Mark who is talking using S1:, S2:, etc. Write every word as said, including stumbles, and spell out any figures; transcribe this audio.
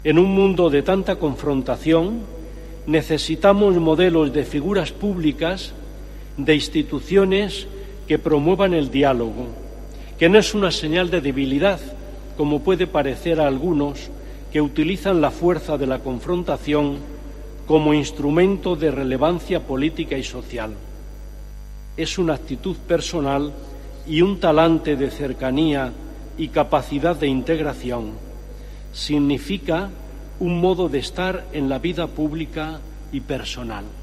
S1: En un mundo de tanta confrontación, necesitamos modelos de figuras públicas, de instituciones que promuevan el diálogo, que no es una señal de debilidad, como puede parecer a algunos que utilizan la fuerza de la confrontación como instrumento de relevancia política y social. Es una actitud personal y un talante de cercanía y capacidad de integración. Significa un modo de estar en la vida pública y personal.